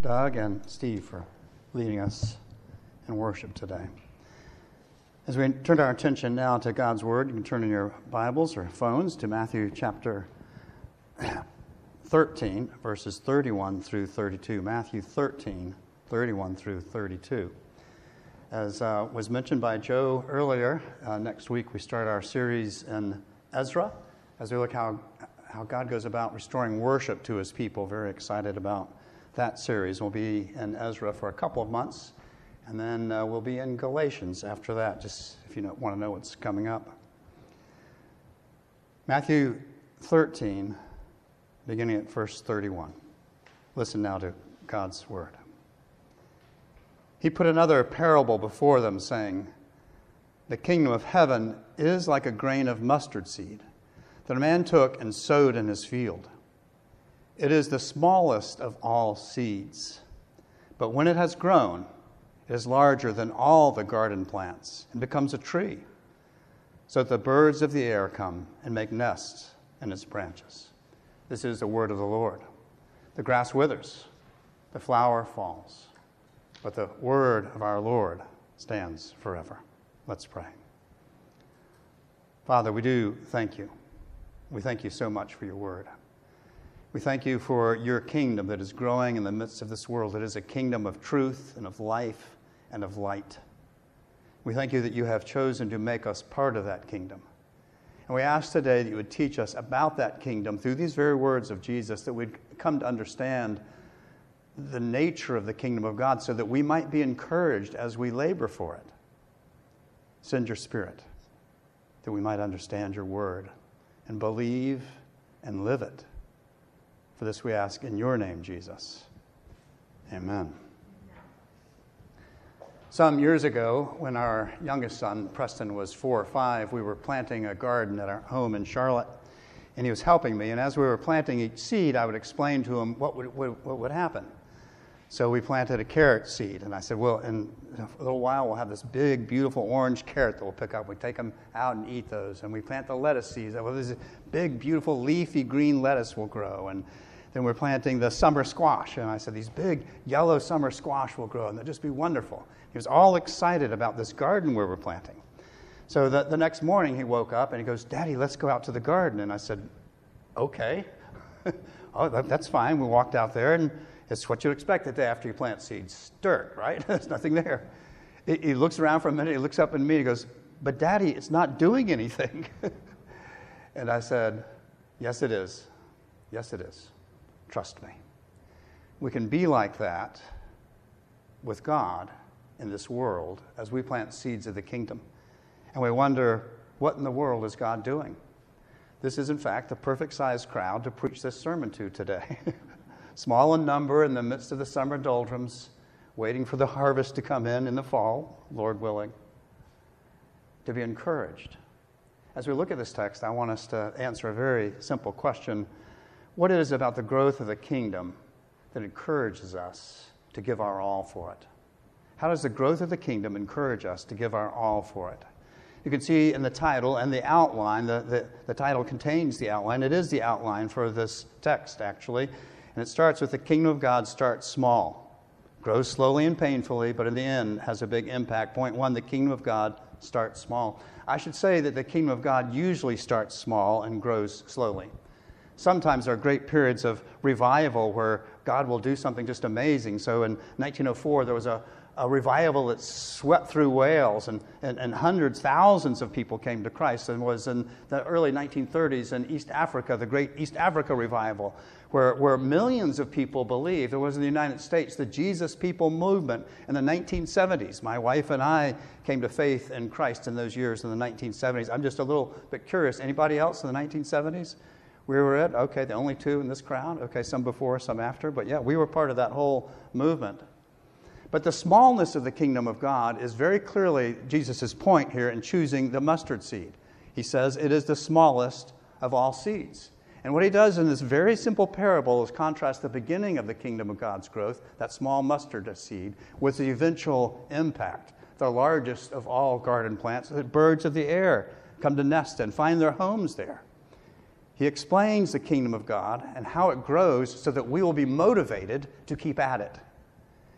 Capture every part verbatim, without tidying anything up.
Doug and Steve for leading us in worship today. As we turn our attention now to God's Word, you can turn in your Bibles or phones to Matthew chapter thirteen, verses thirty-one through thirty-two. Matthew thirteen, thirty-one through thirty-two. As uh, was mentioned by Joe earlier, uh, next week we start our series in Ezra as we look how how God goes about restoring worship to His people. Very excited about that series. We'll be in Ezra for a couple of months, and then uh, we'll be in Galatians after that, just if you don't want to know what's coming up. Matthew thirteen, beginning at verse thirty-one. Listen now to God's Word. He put another parable before them, saying, "The kingdom of heaven is like a grain of mustard seed that a man took and sowed in his field. It is the smallest of all seeds, but when it has grown, it is larger than all the garden plants and becomes a tree, so that the birds of the air come and make nests in its branches." This is the word of the Lord. The grass withers, the flower falls, but the word of our Lord stands forever. Let's pray. Father, we do thank you. We thank you so much for your word. We thank you for your kingdom that is growing in the midst of this world. It is a kingdom of truth and of life and of light. We thank you that you have chosen to make us part of that kingdom. And we ask today that you would teach us about that kingdom through these very words of Jesus, that we'd come to understand the nature of the kingdom of God so that we might be encouraged as we labor for it. Send your Spirit that we might understand your word and believe and live it. For this we ask in your name, Jesus. Amen. Some years ago, when our youngest son, Preston, was four or five, we were planting a garden at our home in Charlotte, and he was helping me. And as we were planting each seed, I would explain to him what would, what, what would happen. So we planted a carrot seed, and I said, well, in a little while we'll have this big, beautiful orange carrot that we'll pick up. We take them out and eat those. And we plant the lettuce seeds. Well, this big, beautiful, leafy green lettuce will grow. And then we're planting the summer squash. And I said, these big, yellow summer squash will grow, and they'll just be wonderful. He was all excited about this garden we were planting. So the, the next morning he woke up, and he goes, "Daddy, let's go out to the garden." And I said, okay. Oh, that, that's fine. We walked out there, and it's what you'd expect the day after you plant seeds. Dirt, right? There's nothing there. He, he looks around for a minute. He looks up at me. He goes, "But Daddy, it's not doing anything." And I said, yes, it is. Yes, it is. Trust me. We can be like that with God in this world as we plant seeds of the kingdom. And we wonder, what in the world is God doing? This is, in fact, the perfect-sized crowd to preach this sermon to today. Small in number in the midst of the summer doldrums, waiting for the harvest to come in in the fall, Lord willing, to be encouraged. As we look at this text, I want us to answer a very simple question. What is it about the growth of the kingdom that encourages us to give our all for it? How does the growth of the kingdom encourage us to give our all for it? You can see in the title and the outline, the, the, the title contains the outline. It is the outline for this text, actually. And it starts with the kingdom of God starts small, grows slowly and painfully, but in the end has a big impact. Point one, the kingdom of God starts small. I should say that the kingdom of God usually starts small and grows slowly. Sometimes there are great periods of revival where God will do something just amazing. So in nineteen oh four, there was a, a revival that swept through Wales, and, and, and hundreds, thousands of people came to Christ. And was in the early nineteen thirties in East Africa, the great East Africa revival, where, where millions of people believed. There was in the United States the Jesus People movement in the nineteen seventies. My wife and I came to faith in Christ in those years in the nineteen seventies. I'm just a little bit curious. Anybody else in the nineteen seventies? We were it? Okay, the only two in this crowd? Okay, some before, some after. But yeah, we were part of that whole movement. But the smallness of the kingdom of God is very clearly Jesus' point here in choosing the mustard seed. He says it is the smallest of all seeds. And what he does in this very simple parable is contrast the beginning of the kingdom of God's growth, that small mustard seed, with the eventual impact, the largest of all garden plants, that birds of the air come to nest and find their homes there. He explains the kingdom of God and how it grows so that we will be motivated to keep at it.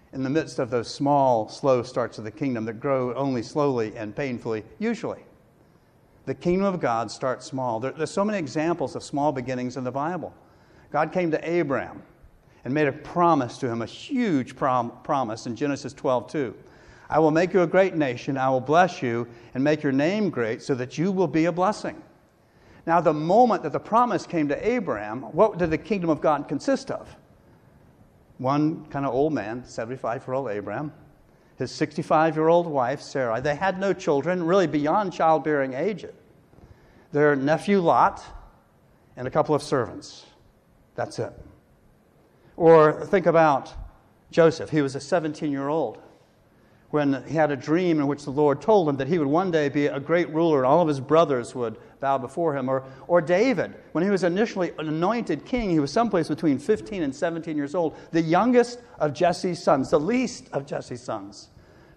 in the midst of those small, slow starts of the kingdom that grow only slowly and painfully, usually. The kingdom of God starts small. There, there's so many examples of small beginnings in the Bible. God came to Abraham and made a promise to him, a huge prom- promise in Genesis twelve two. I will make you a great nation, I will bless you, and make your name great so that you will be a blessing. Now, the moment that the promise came to Abraham, what did the kingdom of God consist of? One kind of old man, seventy-five-year-old Abraham, his sixty-five-year-old wife, Sarai. They had no children, really beyond childbearing age. Their nephew Lot, and a couple of servants. That's it. Or think about Joseph. He was a seventeen-year-old when he had a dream in which the Lord told him that he would one day be a great ruler and all of his brothers would bow before him. Or, or David, when he was initially anointed king, he was someplace between fifteen and seventeen years old, the youngest of Jesse's sons, the least of Jesse's sons.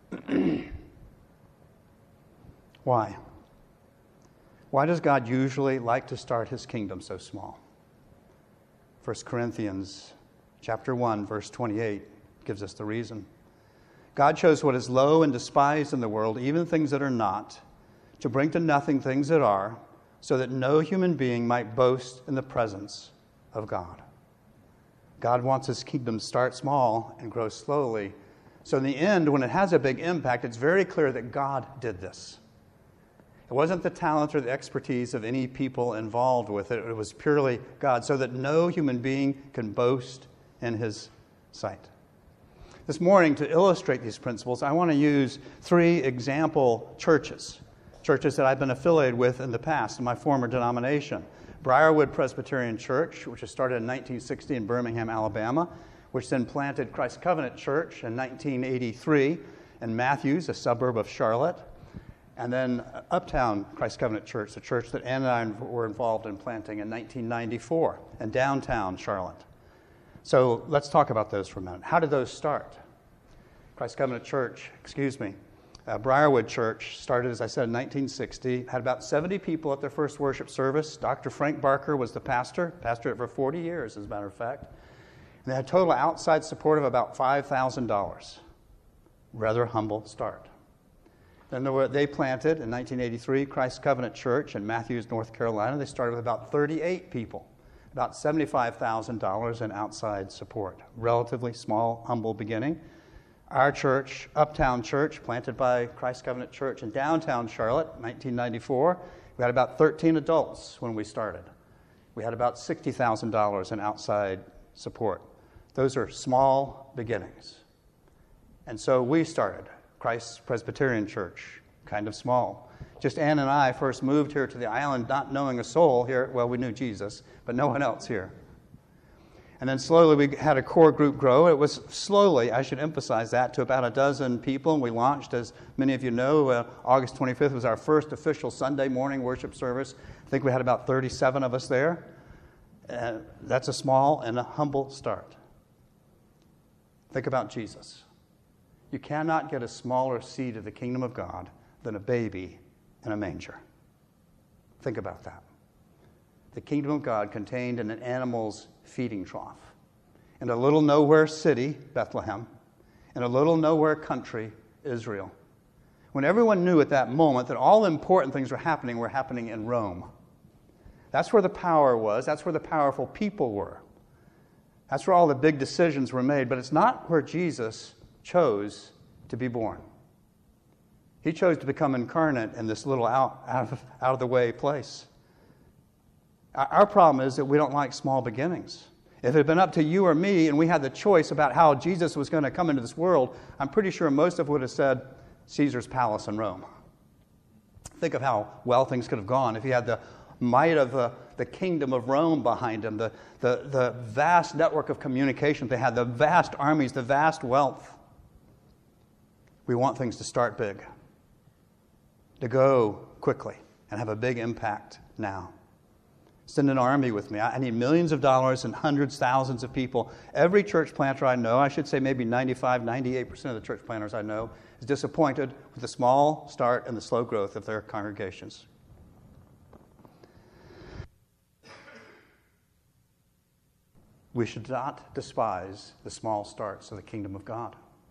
Why? Why does God usually like to start his kingdom so small? First Corinthians chapter one, verse twenty-eight gives us the reason. God chose what is low and despised in the world, even things that are not, to bring to nothing things that are, so that no human being might boast in the presence of God. God wants his kingdom to start small and grow slowly. So in the end, when it has a big impact, it's very clear that God did this. It wasn't the talent or the expertise of any people involved with it. It was purely God, so that no human being can boast in his sight. This morning, to illustrate these principles, I want to use three example churches, churches that I've been affiliated with in the past in my former denomination. Briarwood Presbyterian Church, which was started in nineteen sixty in Birmingham, Alabama, which then planted Christ Covenant Church in nineteen eighty-three in Matthews, a suburb of Charlotte. And then Uptown Christ Covenant Church, the church that Ann and I were involved in planting in nineteen ninety-four in downtown Charlotte. So let's talk about those for a minute. How did those start? Christ Covenant Church, excuse me, uh, Briarwood Church started, as I said, in nineteen sixty. Had about seventy people at their first worship service. Doctor Frank Barker was the pastor, pastored it for forty years, as a matter of fact. And they had total outside support of about five thousand dollars. Rather humble start. Then there were, they planted, in nineteen eighty-three, Christ Covenant Church in Matthews, North Carolina. They started with about thirty-eight people. About seventy-five thousand dollars in outside support. Relatively small, humble beginning. Our church, Uptown Church, planted by Christ Covenant Church in downtown Charlotte, nineteen ninety-four. We had about thirteen adults when we started. We had about sixty thousand dollars in outside support. Those are small beginnings. And so we started Christ Presbyterian Church, kind of small. Just Ann and I first moved here to the island not knowing a soul here. Well, we knew Jesus, but no one else here. And then slowly we had a core group grow. It was slowly, I should emphasize that, to about a dozen people. And we launched, as many of you know, uh, August twenty-fifth was our first official Sunday morning worship service. I think we had about thirty-seven of us there. Uh, that's a small and a humble start. Think about Jesus. You cannot get a smaller seed of the kingdom of God than a baby in a manger. Think about that. The kingdom of God contained in an animal's feeding trough. In a little nowhere city, Bethlehem, in a little nowhere country, Israel. When everyone knew at that moment that all important things were happening, were happening in Rome. That's where the power was. That's where the powerful people were. That's where all the big decisions were made. But it's not where Jesus chose to be born. He chose to become incarnate in this little out, out, of, out of the way place. Our problem is that we don't like small beginnings. If it had been up to you or me and we had the choice about how Jesus was going to come into this world, I'm pretty sure most of us would have said Caesar's palace in Rome. Think of how well things could have gone if he had the might of the, the kingdom of Rome behind him, the, the, the vast network of communication they had, the vast armies, the vast wealth. We want things to start big, to go quickly and have a big impact now. Send an army with me. I need millions of dollars and hundreds, thousands of people. Every church planter I know, I should say maybe ninety-five, ninety-eight percent of the church planters I know, is disappointed with the small start and the slow growth of their congregations. We should not despise the small starts of the kingdom of God.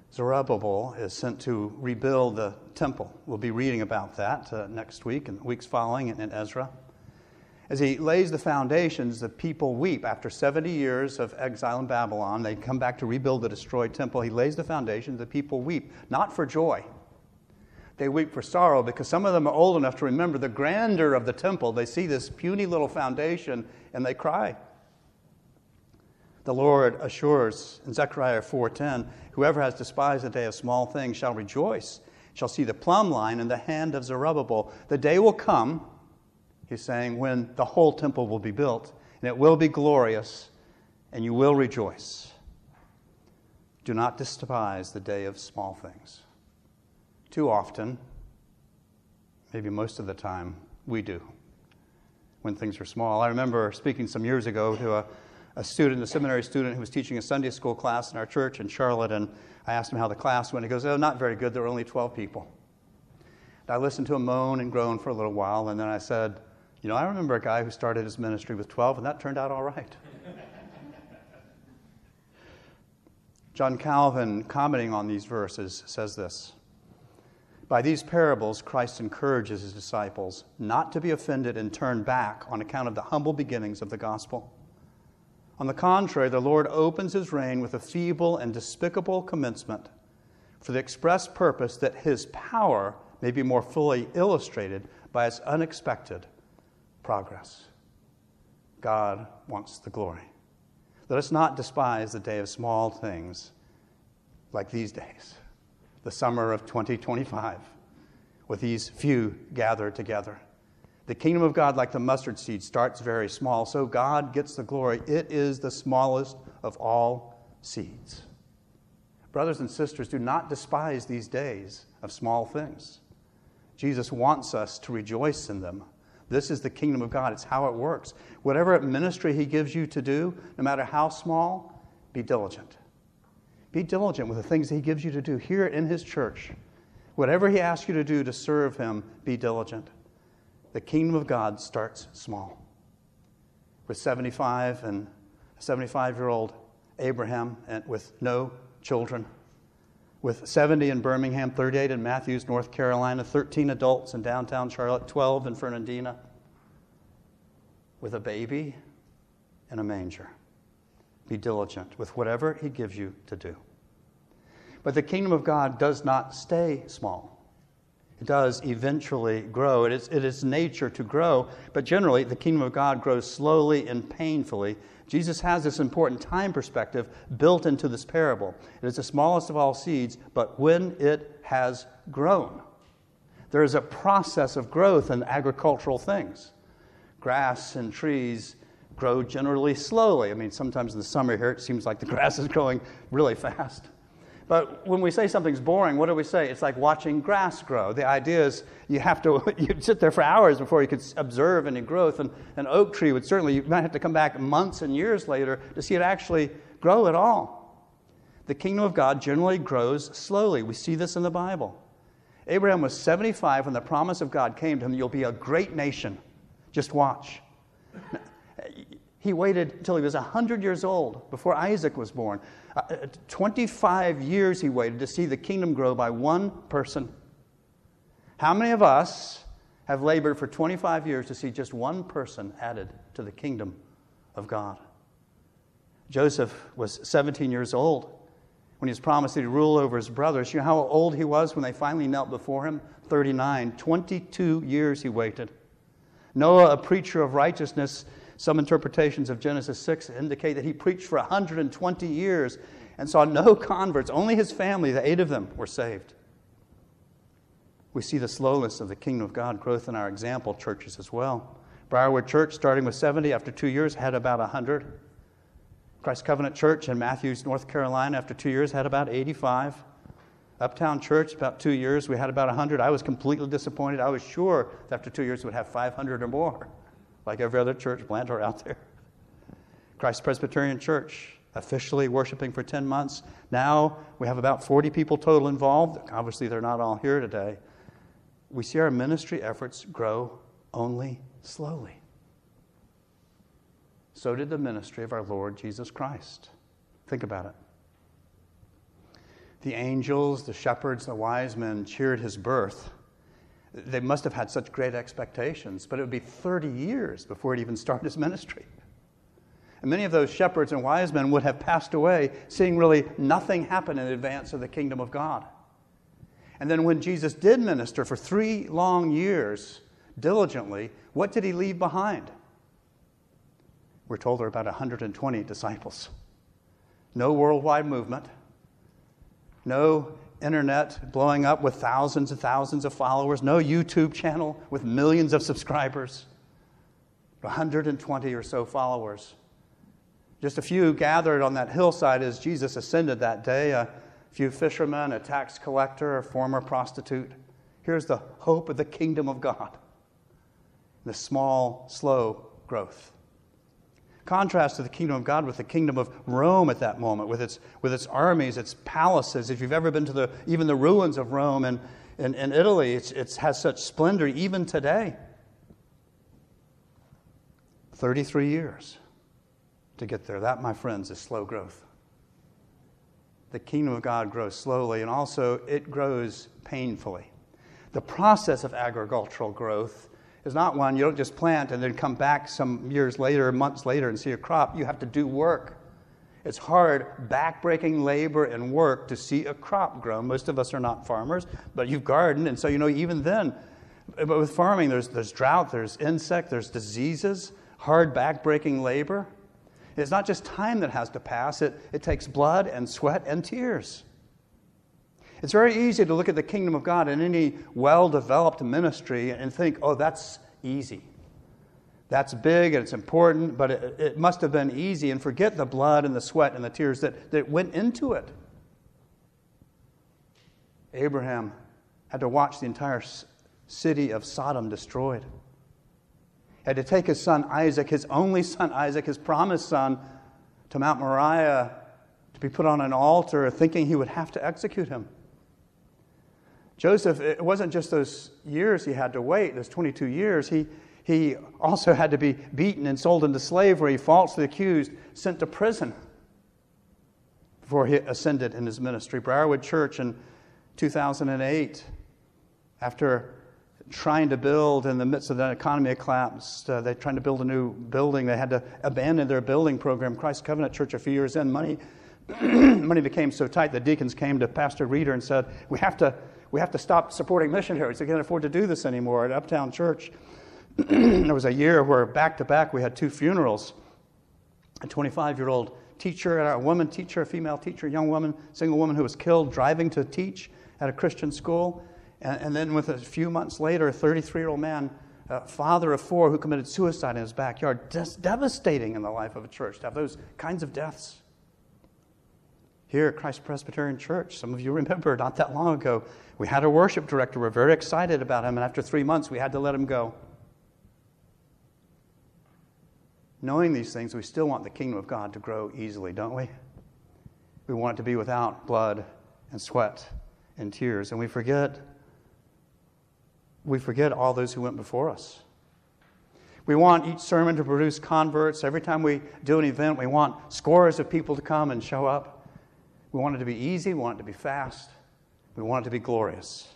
Zerubbabel is sent to rebuild the temple. We'll be reading about that uh, next week and the weeks following in, in Ezra. As he lays the foundations, the people weep. After seventy years of exile in Babylon, they come back to rebuild the destroyed temple. He lays the foundations, the people weep, not for joy. They weep for sorrow because some of them are old enough to remember the grandeur of the temple. They see this puny little foundation and they cry. The Lord assures in Zechariah four ten, whoever has despised the day of small things shall rejoice, shall see the plumb line in the hand of Zerubbabel. The day will come, he's saying, when the whole temple will be built, and it will be glorious, and you will rejoice. Do not despise the day of small things. Too often, maybe most of the time, we do when things are small. I remember speaking some years ago to a, a student, a seminary student who was teaching a Sunday school class in our church in Charlotte, and I asked him how the class went. He goes, oh, not very good. There were only twelve people. And I listened to him moan and groan for a little while, and then I said, you know, I remember a guy who started his ministry with twelve, and that turned out all right. John Calvin, commenting on these verses, says this: by these parables, Christ encourages his disciples not to be offended and turn back on account of the humble beginnings of the gospel. On the contrary, the Lord opens his reign with a feeble and despicable commencement for the express purpose that his power may be more fully illustrated by its unexpected progress. God wants the glory. Let us not despise the day of small things like these days, the summer of twenty twenty-five, with these few gathered together. The kingdom of God, like the mustard seed, starts very small, so God gets the glory. It is the smallest of all seeds. Brothers and sisters, do not despise these days of small things. Jesus wants us to rejoice in them. This is the kingdom of God. It's how it works. Whatever ministry he gives you to do, no matter how small, be diligent. Be diligent with the things he gives you to do here in his church. Whatever he asks you to do to serve him, be diligent. The kingdom of God starts small. With seventy-five and a seventy-five-year-old Abraham and with no children. With seventy in Birmingham, thirty-eight in Matthews, North Carolina, thirteen adults in downtown Charlotte, twelve in Fernandina. With a baby in a manger. Be diligent with whatever he gives you to do. But the kingdom of God does not stay small. It does eventually grow. It is, it is nature to grow, but generally the kingdom of God grows slowly and painfully. Jesus has this important time perspective built into this parable. It is the smallest of all seeds, but when it has grown, there is a process of growth in agricultural things. Grass and trees grow generally slowly. I mean, sometimes in the summer here it seems like the grass is growing really fast. But when we say something's boring, what do we say? It's like watching grass grow. The idea is you have to you sit there for hours before you could observe any growth. And an oak tree would certainly, you might have to come back months and years later to see it actually grow at all. The kingdom of God generally grows slowly. We see this in the Bible. Abraham was seventy-five when the promise of God came to him, you'll be a great nation. Just watch. He waited until he was one hundred years old before Isaac was born. Uh, twenty-five years he waited to see the kingdom grow by one person. How many of us have labored for twenty-five years to see just one person added to the kingdom of God? Joseph was seventeen years old when he was promised that he'd rule over his brothers. You know how old he was when they finally knelt before him? thirty-nine. twenty-two years he waited. Noah, a preacher of righteousness, some interpretations of Genesis six indicate that he preached for one hundred twenty years and saw no converts. Only his family, the eight of them, were saved. We see the slowness of the kingdom of God growth in our example churches as well. Briarwood Church, starting with seventy, after two years, had about one hundred. Christ Covenant Church in Matthews, North Carolina, after two years, had about eighty-five. Uptown Church, about two years, we had about one hundred. I was completely disappointed. I was sure that after two years, we'd have five hundred or more, like every other church planter out there. Christ Presbyterian Church, officially worshiping for ten months. Now we have about forty people total involved. Obviously, they're not all here today. We see our ministry efforts grow only slowly. So did the ministry of our Lord Jesus Christ. Think about it. the angels, the shepherds, the wise men cheered his birth. They must have had such great expectations, but it would be thirty years before he'd even start his ministry. And many of those shepherds and wise men would have passed away, seeing really nothing happen in advance of the kingdom of God. And then when Jesus did minister for three long years diligently, what did he leave behind? We're told there are about one hundred twenty disciples. No worldwide movement. No internet blowing up with thousands and thousands of followers. No YouTube channel with millions of subscribers. one hundred twenty or so followers. Just a few gathered on that hillside as Jesus ascended that day. A few fishermen, a tax collector, a former prostitute. Here's the hope of the kingdom of God. The small, slow growth. Contrast to the kingdom of God with the kingdom of Rome at that moment, with its with its armies, its palaces. If you've ever been to the even the ruins of Rome and in, in Italy, it's, it has such splendor even today. thirty-three years to get there. That, my friends, is slow growth. The kingdom of God grows slowly, and also it grows painfully. The process of agricultural growth is not one you don't just plant and then come back some years later, months later, and see a crop. You have to do work. It's hard, back-breaking labor and work to see a crop grow. Most of us are not farmers, but you've gardened, and so you know even then. But with farming, there's there's drought, there's insect, there's diseases, hard, back-breaking labor. It's not just time that has to pass. It, it takes blood and sweat and tears. It's very easy to look at the kingdom of God in any well-developed ministry and think, oh, that's easy. That's big and it's important, but it, it must have been easy, and forget the blood and the sweat and the tears that, that went into it. Abraham had to watch the entire city of Sodom destroyed. He had to take his son Isaac, his only son Isaac, his promised son, to Mount Moriah to be put on an altar, thinking he would have to execute him. Joseph, it wasn't just those years he had to wait, those twenty-two years. He, he also had to be beaten and sold into slavery, falsely accused, sent to prison before he ascended in his ministry. Briarwood Church in two thousand eight, after trying to build in the midst of the economy collapsed, uh, they're trying to build a new building. They had to abandon their building program. Christ Covenant Church, a few years in, money money became so tight, the deacons came to Pastor Reeder and said, we have to we have to stop supporting missionaries. We can't afford to do this anymore at Uptown Church. There was a year where back-to-back we had two funerals. A twenty-five-year-old teacher, a woman teacher, a female teacher, a young woman, single woman who was killed driving to teach at a Christian school. And, and then with a few months later, a thirty-three-year-old man, uh, father of four, who committed suicide in his backyard. Just devastating in the life of a church to have those kinds of deaths. Here at Christ Presbyterian Church, some of you remember not that long ago, we had a worship director. We're very excited about him, and after three months, we had to let him go. Knowing these things, we still want the kingdom of God to grow easily, don't we? We want it to be without blood and sweat and tears, and we forget, we forget all those who went before us. We want each sermon to produce converts. Every time we do an event, we want scores of people to come and show up. We want it to be easy. We want it to be fast. We want it to be glorious.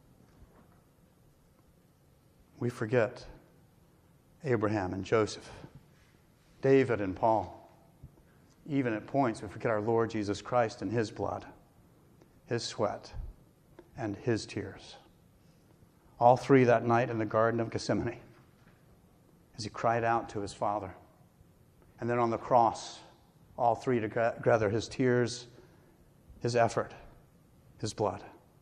We forget Abraham and Joseph, David and Paul. Even at points, we forget our Lord Jesus Christ and His blood, His sweat, and His tears. All three that night in the Garden of Gethsemane as He cried out to His Father. And then on the cross, all three together, His tears, His effort, His blood.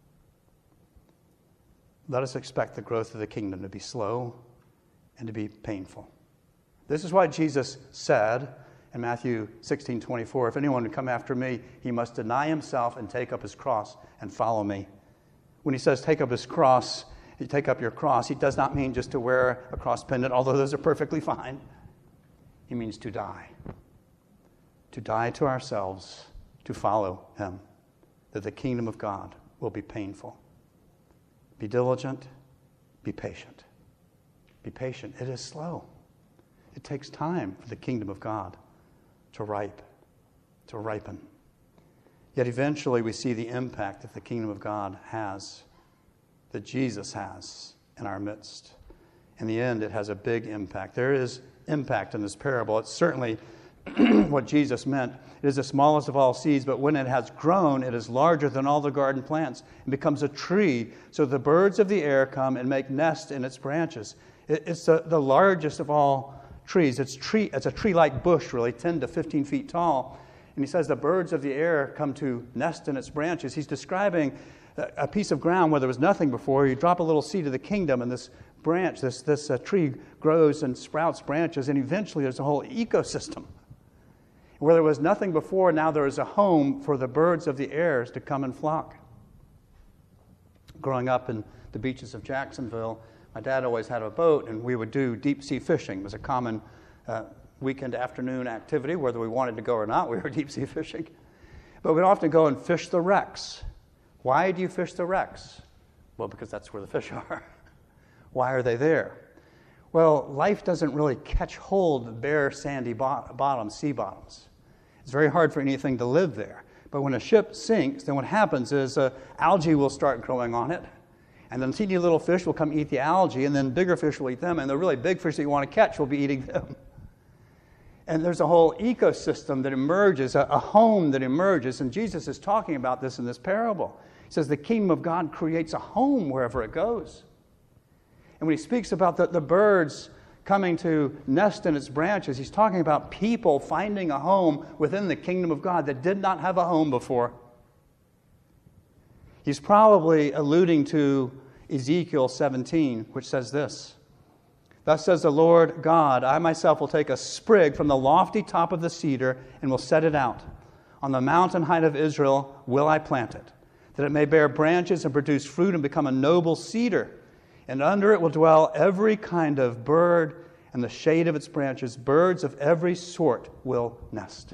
Let us expect the growth of the kingdom to be slow and to be painful. This is why Jesus said in Matthew sixteen twenty-four, if anyone would come after me, he must deny himself and take up his cross and follow me. When he says take up his cross, you take up your cross, he does not mean just to wear a cross pendant, although those are perfectly fine. He means to die. To die to ourselves, to follow Him, that the kingdom of God will be painful. Be diligent, be patient. Be patient. It is slow. It takes time for the kingdom of God to ripe, to ripen. Yet eventually we see the impact that the kingdom of God has, that Jesus has in our midst. In the end, it has a big impact. There is impact in this parable. It's certainly what Jesus meant. It is the smallest of all seeds, but when it has grown, it is larger than all the garden plants and becomes a tree, so the birds of the air come and make nests in its branches. It's the, the largest of all trees. It's, tree, it's a tree-like bush, really, ten to fifteen feet tall. And he says the birds of the air come to nest in its branches. He's describing a piece of ground where there was nothing before. You drop a little seed of the kingdom, and this branch, this, this uh, tree grows and sprouts branches, and eventually there's a whole ecosystem. Where there was nothing before, now there is a home for the birds of the air to come and flock. Growing up in the beaches of Jacksonville, my dad always had a boat, and we would do deep-sea fishing. It was a common uh, weekend afternoon activity. Whether we wanted to go or not, we were deep-sea fishing. But we'd often go and fish the wrecks. Why do you fish the wrecks? Well, because that's where the fish are. Why are they there? Well, life doesn't really catch hold of bare, sandy bottoms, sea bottoms. It's very hard for anything to live there. But when a ship sinks, then what happens is uh, algae will start growing on it, and then teeny little fish will come eat the algae, and then bigger fish will eat them, and the really big fish that you want to catch will be eating them. And there's a whole ecosystem that emerges, a, a home that emerges, and Jesus is talking about this in this parable. He says the kingdom of God creates a home wherever it goes. And when he speaks about the, the birds coming to nest in its branches, he's talking about people finding a home within the kingdom of God that did not have a home before. He's probably alluding to Ezekiel seventeen, which says this: Thus says the Lord God, I myself will take a sprig from the lofty top of the cedar and will set it out. On the mountain height of Israel will I plant it, that it may bear branches and produce fruit and become a noble cedar. And under it will dwell every kind of bird, and the shade of its branches, birds of every sort will nest.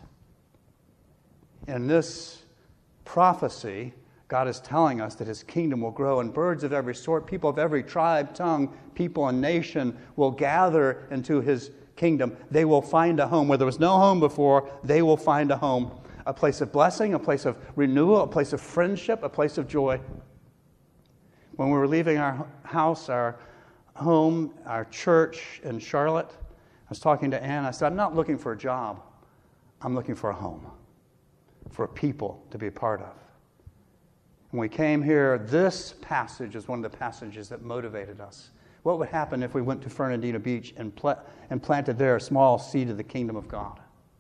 In this prophecy, God is telling us that his kingdom will grow, and birds of every sort, people of every tribe, tongue, people, and nation will gather into his kingdom. They will find a home. Where there was no home before, they will find a home. A place of blessing, a place of renewal, a place of friendship, a place of joy. When we were leaving our house, our home, our church in Charlotte, I was talking to Ann. I said, I'm not looking for a job. I'm looking for a home, for a people to be a part of. When we came here, this passage is one of the passages that motivated us. What would happen if we went to Fernandina Beach and, pl- and planted there a small seed of the kingdom of God?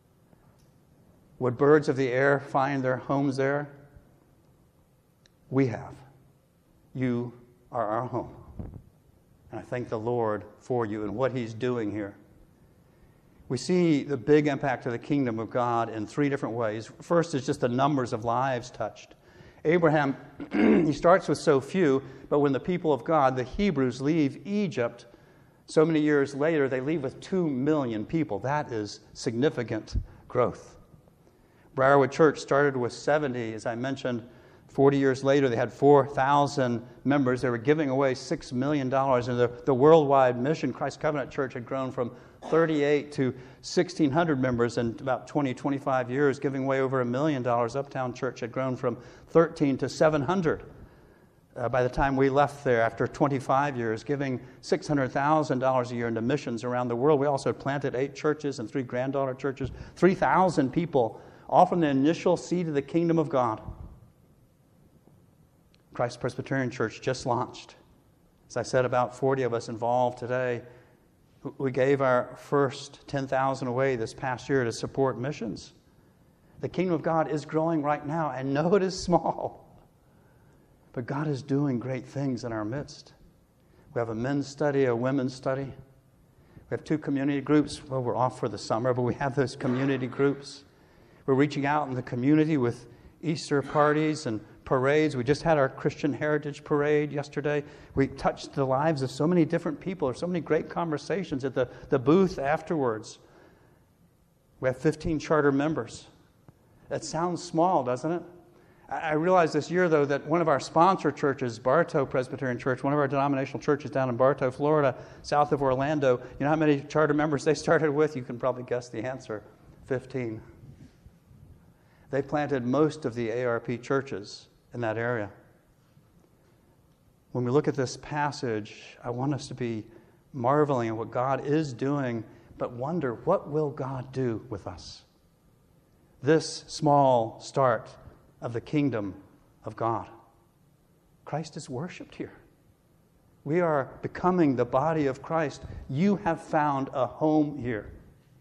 Would birds of the air find their homes there? We have. You are our home. And I thank the Lord for you and what he's doing here. We see the big impact of the kingdom of God in three different ways. First is just the numbers of lives touched. Abraham, he starts with so few, but when the people of God, the Hebrews, leave Egypt, so many years later, they leave with two million people. That is significant growth. Briarwood Church started with seventy, as I mentioned. forty years later, they had four thousand members. They were giving away six million dollars. And the, the worldwide mission, Christ Covenant Church, had grown from thirty-eight to sixteen hundred members in about twenty, twenty-five years, giving away over a million dollars. Uptown Church had grown from thirteen to seven hundred. Uh, by the time we left there, after twenty-five years, giving six hundred thousand dollars a year into missions around the world. We also planted eight churches and three granddaughter churches, three thousand people, all from the initial seed of the kingdom of God. Christ Presbyterian Church just launched. As I said, about forty of us involved today. We gave our first ten thousand away this past year to support missions. The kingdom of God is growing right now, and no, it is small. But God is doing great things in our midst. We have a men's study, a women's study. We have two community groups. Well, we're off for the summer, but we have those community groups. We're reaching out in the community with Easter parties and parades. We just had our Christian Heritage Parade yesterday. We touched the lives of so many different people. There's so many great conversations at the, the booth afterwards. We have fifteen charter members. That sounds small, doesn't it? I realized this year, though, that one of our sponsor churches, Bartow Presbyterian Church, one of our denominational churches down in Bartow, Florida, south of Orlando, you know how many charter members they started with? You can probably guess the answer. fifteen. They planted most of the A R P churches in that area. When we look at this passage, I want us to be marveling at what God is doing, but wonder, what will God do with us? This small start of the kingdom of God. Christ is worshipped here. We are becoming the body of Christ. You have found a home here.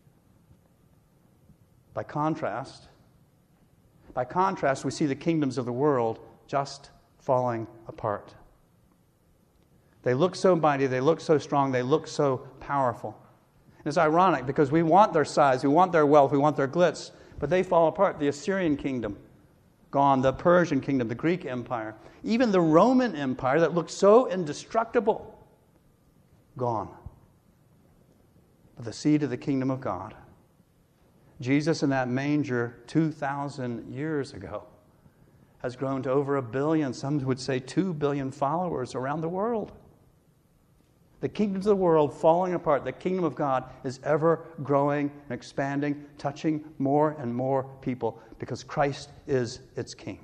By contrast, by contrast, we see the kingdoms of the world just falling apart. They look so mighty, they look so strong, they look so powerful. And it's ironic because we want their size, we want their wealth, we want their glitz, but they fall apart. The Assyrian kingdom, gone. The Persian kingdom, the Greek empire, even the Roman empire that looked so indestructible, gone. But the seed of the kingdom of God, Jesus in that manger two thousand years ago, has grown to over a billion, some would say two billion followers around the world. The kingdoms of the world falling apart. The kingdom of God is ever growing and expanding, touching more and more people because Christ is its king.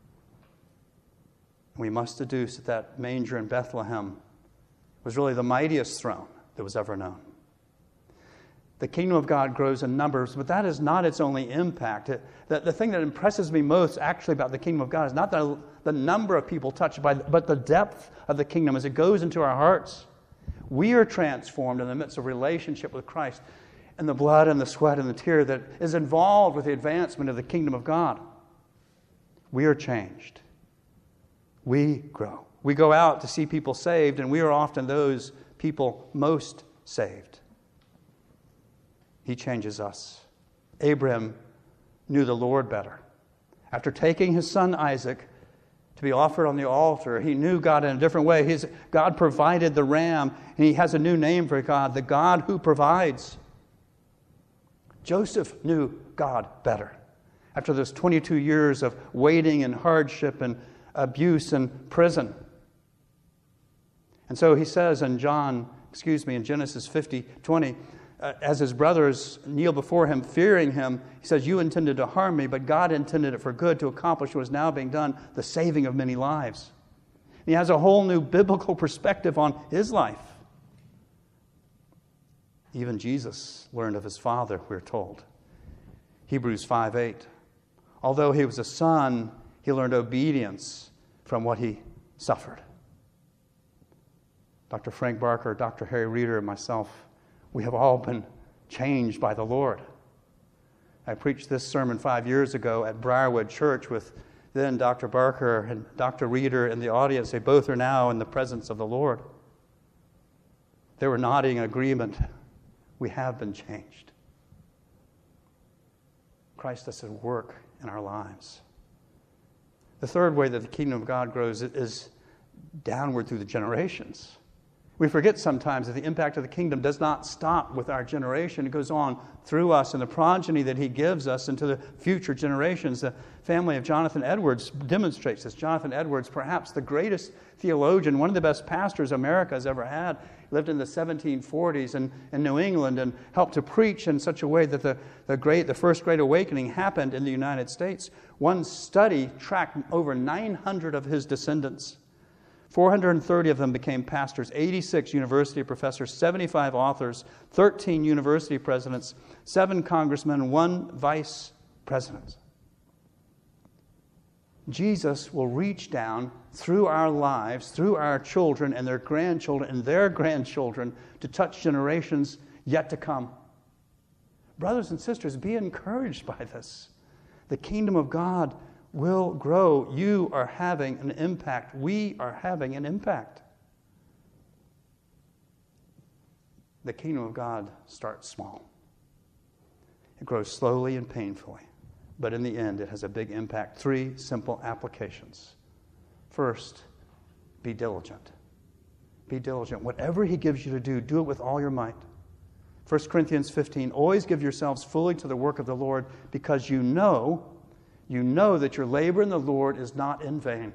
We must deduce that that manger in Bethlehem was really the mightiest throne that was ever known. The kingdom of God grows in numbers, but that is not its only impact. It, the, the thing that impresses me most actually about the kingdom of God is not the, the number of people touched by, but the depth of the kingdom as it goes into our hearts. We are transformed in the midst of relationship with Christ and the blood and the sweat and the tear that is involved with the advancement of the kingdom of God. We are changed. We grow. We go out to see people saved, and we are often those people most saved. He changes us. Abraham knew the Lord better. After taking his son Isaac to be offered on the altar, he knew God in a different way. His, God provided the ram, and he has a new name for God, the God who provides. Joseph knew God better. After those twenty-two years of waiting and hardship and abuse and prison. And so he says in John, excuse me, in Genesis fifty twenty, uh, as his brothers kneel before him, fearing him, he says, "You intended to harm me, but God intended it for good to accomplish what is now being done, the saving of many lives." And he has a whole new biblical perspective on his life. Even Jesus learned of his Father, we're told. Hebrews five eight. Although he was a son, he learned obedience from what he suffered. Doctor Frank Barker, Doctor Harry Reeder, and myself, we have all been changed by the Lord. I preached this sermon five years ago at Briarwood Church with then Doctor Barker and Doctor Reeder in the audience. They both are now in the presence of the Lord. They were nodding in agreement. We have been changed. Christ does his work in our lives. The third way that the kingdom of God grows is downward through the generations. We forget sometimes that the impact of the kingdom does not stop with our generation. It goes on through us and the progeny that he gives us into the future generations. The family of Jonathan Edwards demonstrates this. Jonathan Edwards, perhaps the greatest theologian, one of the best pastors America has ever had, lived in the seventeen forties in, in New England and helped to preach in such a way that the, the, great, the first Great Awakening happened in the United States. One study tracked over nine hundred of his descendants. four hundred thirty of them became pastors, eighty-six university professors, seventy-five authors, thirteen university presidents, seven congressmen, one vice president. Jesus will reach down through our lives, through our children and their grandchildren and their grandchildren to touch generations yet to come. Brothers and sisters, be encouraged by this. The kingdom of God will grow. You are having an impact. We are having an impact. The kingdom of God starts small. It grows slowly and painfully, but in the end, it has a big impact. Three simple applications. First, be diligent. Be diligent. Whatever he gives you to do, do it with all your might. First Corinthians fifteen, always give yourselves fully to the work of the Lord, because you know You know that your labor in the Lord is not in vain.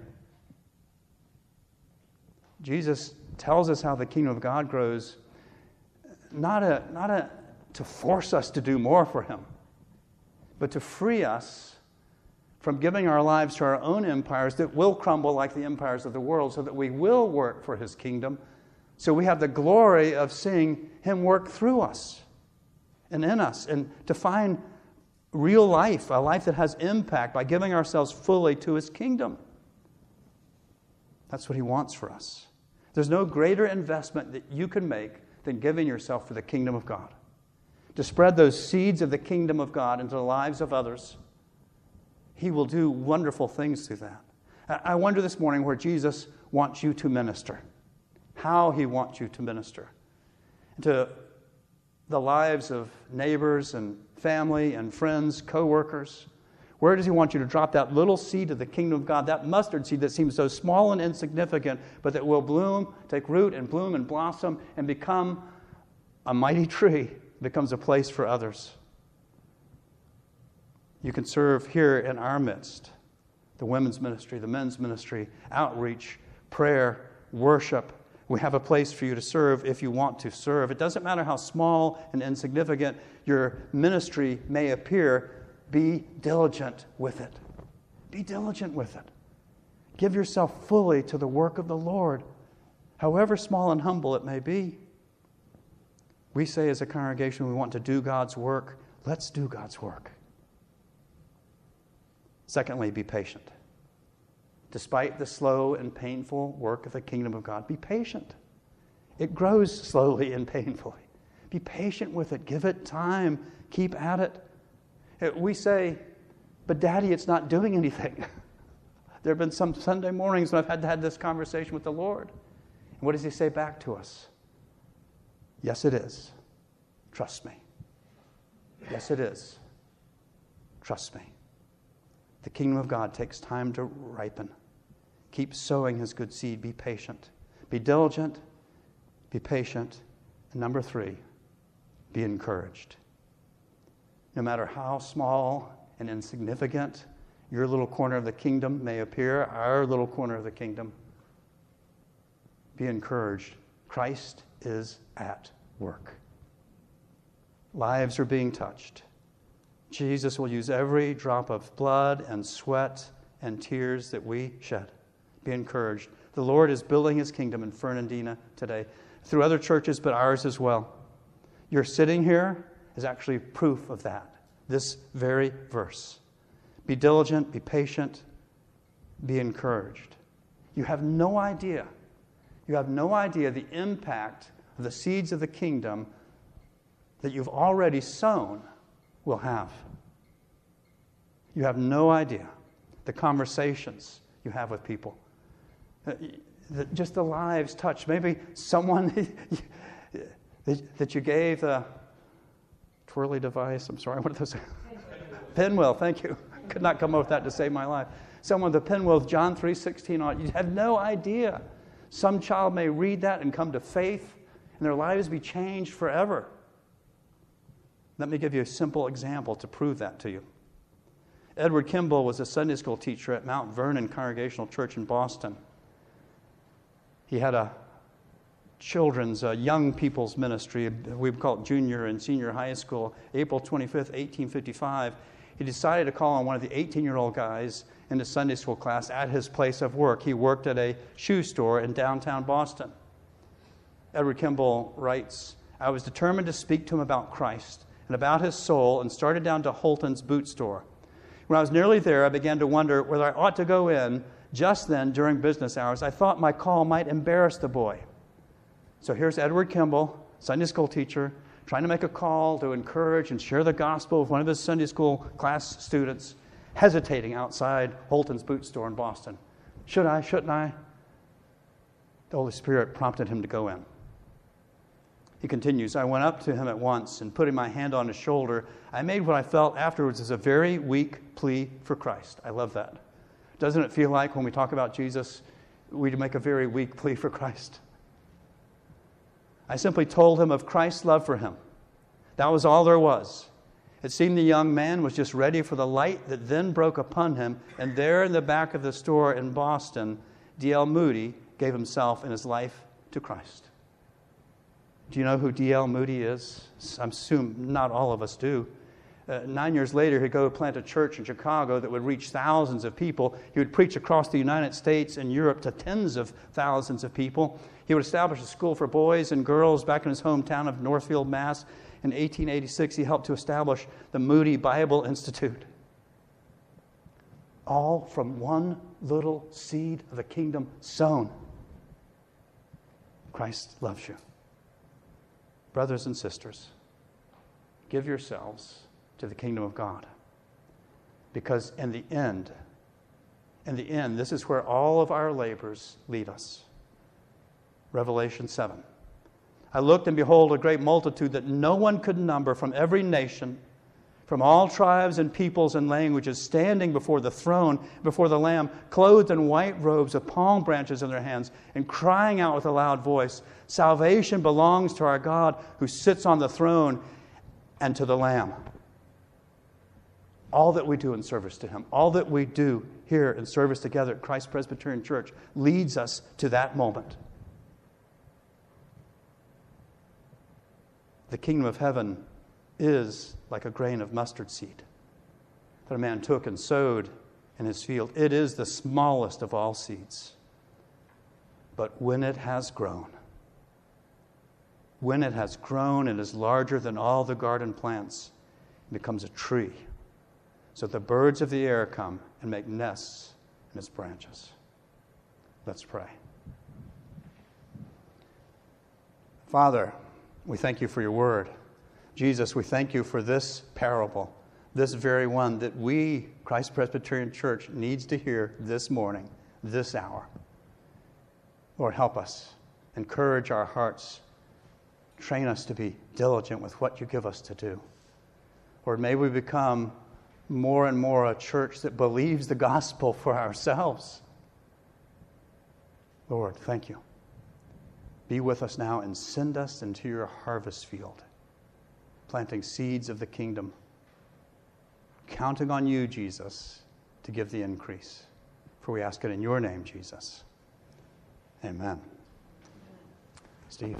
Jesus tells us how the kingdom of God grows, not, a, not a, to force us to do more for him, but to free us from giving our lives to our own empires that will crumble like the empires of the world, so that we will work for his kingdom, so we have the glory of seeing him work through us and in us, and to find real life, a life that has impact by giving ourselves fully to his kingdom. That's what he wants for us. There's no greater investment that you can make than giving yourself for the kingdom of God. To spread those seeds of the kingdom of God into the lives of others. He will do wonderful things through that. I wonder this morning where Jesus wants you to minister. How he wants you to minister. To the lives of neighbors and family and friends, co-workers. Where does he want you to drop that little seed of the kingdom of God, that mustard seed that seems so small and insignificant, but that will bloom, take root and bloom and blossom and become a mighty tree, becomes a place for others. You can serve here in our midst. The women's ministry, the men's ministry, outreach, prayer, worship. We have a place for you to serve if you want to serve. It doesn't matter how small and insignificant your ministry may appear. Be diligent with it. Be diligent with it. Give yourself fully to the work of the Lord, however small and humble it may be. We say as a congregation we want to do God's work. Let's do God's work. Secondly, be patient. Despite the slow and painful work of the kingdom of God, be patient. It grows slowly and painfully. Be patient with it. Give it time. Keep at it. We say, but Daddy, it's not doing anything. There have been some Sunday mornings when I've had to have this conversation with the Lord. And what does he say back to us? Yes, it is. Trust me. Yes, it is. Trust me. The kingdom of God takes time to ripen. Keep sowing his good seed. Be patient. Be diligent. Be patient. And number three, be encouraged. No matter how small and insignificant your little corner of the kingdom may appear, our little corner of the kingdom, be encouraged. Christ is at work. Lives are being touched. Jesus will use every drop of blood and sweat and tears that we shed. Be encouraged. The Lord is building his kingdom in Fernandina today, through other churches, but ours as well. You're sitting here is actually proof of that. This very verse. Be diligent, be patient, be encouraged. You have no idea. You have no idea the impact of the seeds of the kingdom that you've already sown will have. You have no idea the conversations you have with people. Just the lives touched. Maybe someone that you gave the twirly device. I'm sorry, what are those? Pinwheel, thank you. Could not come up with that to save my life. Someone with the pinwheel with John three sixteen on it. You have no idea. Some child may read that and come to faith, and their lives be changed forever. Let me give you a simple example to prove that to you. Edward Kimball was a Sunday school teacher at Mount Vernon Congregational Church in Boston. He had a children's, uh, young people's ministry. We would call it junior and senior high school. April twenty-fifth, eighteen fifty-five, he decided to call on one of the eighteen-year-old guys in the Sunday school class at his place of work. He worked at a shoe store in downtown Boston. Edward Kimball writes, I was determined to speak to him about Christ and about his soul, and started down to Holton's boot store. When I was nearly there, I began to wonder whether I ought to go in just then during business hours. I thought my call might embarrass the boy. So here's Edward Kimball, Sunday school teacher, trying to make a call to encourage and share the gospel with one of his Sunday school class students, hesitating outside Holton's boot store in Boston. Should I? Shouldn't I? The Holy Spirit prompted him to go in. He continues, I went up to him at once, and putting my hand on his shoulder, I made what I felt afterwards as a very weak plea for Christ. I love that. Doesn't it feel like when we talk about Jesus, we make a very weak plea for Christ? I simply told him of Christ's love for him. That was all there was. It seemed the young man was just ready for the light that then broke upon him, and there in the back of the store in Boston, D L Moody gave himself and his life to Christ. Do you know who D L Moody is? I assume not all of us do. Uh, nine years later, he'd go plant a church in Chicago that would reach thousands of people. He would preach across the United States and Europe to tens of thousands of people. He would establish a school for boys and girls back in his hometown of Northfield, Mass. In eighteen eighty-six, he helped to establish the Moody Bible Institute. All from one little seed of the kingdom sown. Christ loves you. Brothers and sisters, give yourselves to the kingdom of God. Because in the end, in the end, this is where all of our labors lead us. Revelation seven. I looked, and behold, a great multitude that no one could number, from every nation, from all tribes and peoples and languages, standing before the throne, before the Lamb, clothed in white robes with palm branches in their hands, and crying out with a loud voice, "Salvation belongs to our God who sits on the throne and to the Lamb." All that we do in service to Him, all that we do here in service together at Christ Presbyterian Church leads us to that moment. The kingdom of heaven is like a grain of mustard seed that a man took and sowed in his field. It is the smallest of all seeds. But when it has grown, when it has grown and is larger than all the garden plants, it becomes a tree. So the birds of the air come and make nests in its branches. Let's pray. Father, we thank you for your word. Jesus, we thank you for this parable, this very one that we, Christ Presbyterian Church, needs to hear this morning, this hour. Lord, help us. Encourage our hearts. Train us to be diligent with what you give us to do. Lord, may we become more and more a church that believes the gospel for ourselves. Lord, thank you. Be with us now and send us into your harvest field, planting seeds of the kingdom, counting on you, Jesus, to give the increase. For we ask it in your name, Jesus. Amen. Steve.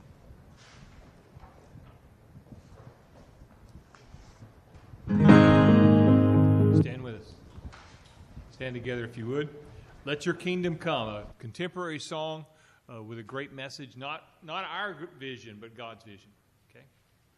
Stand with us. Stand together if you would. Let your kingdom come, a contemporary song uh, with a great message, not, not our vision, but God's vision. Okay?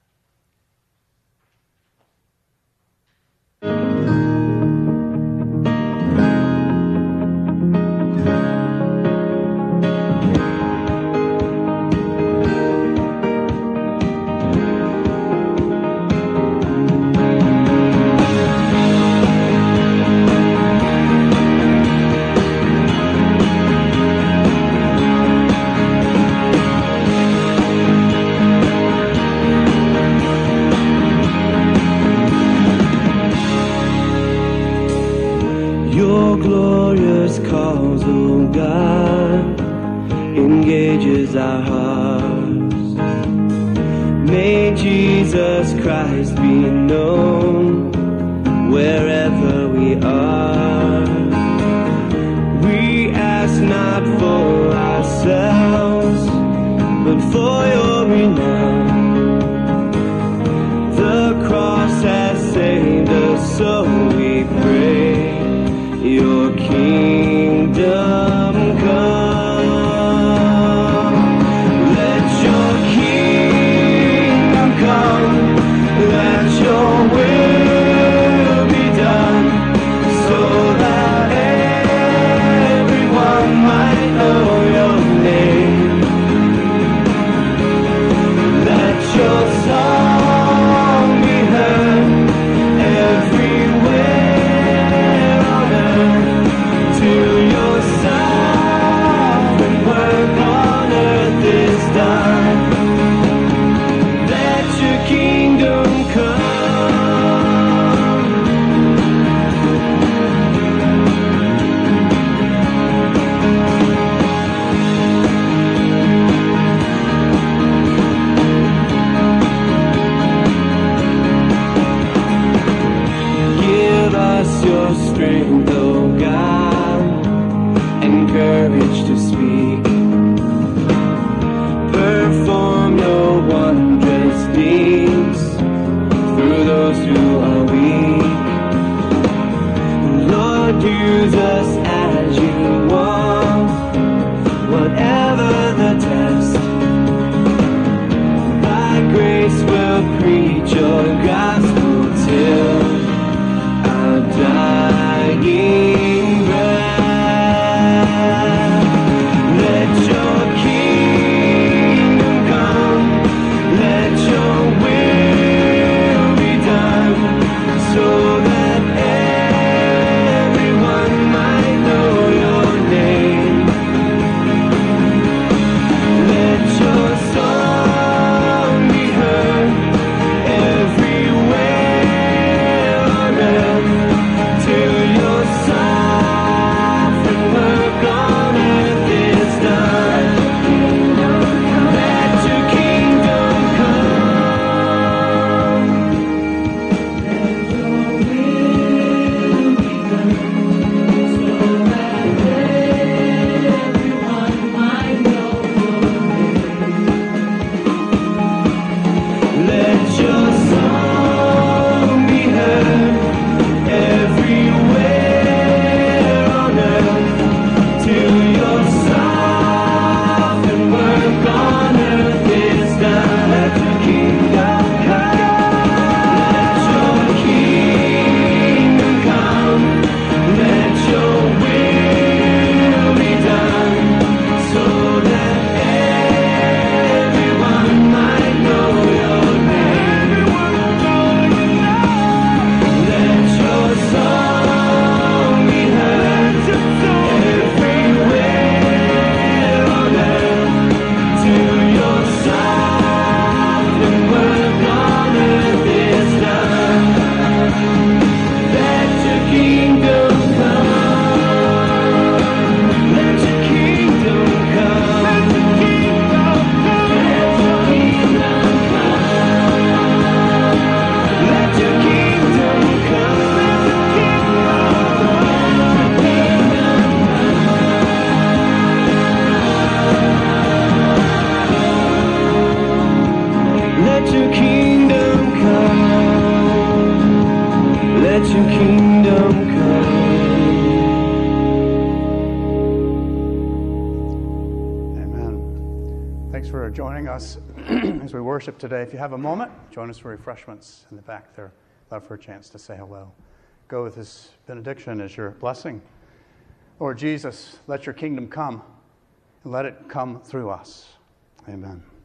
Our hearts. May Jesus Christ be known wherever we are. We ask not for ourselves, but for your renown. The cross has saved us, so we pray, your kingdom come. Your son. for joining us as we worship today. If you have a moment, join us for refreshments in the back there. Love for a chance to say hello. Go with this benediction as your blessing. Lord Jesus, let your kingdom come, and let it come through us. Amen.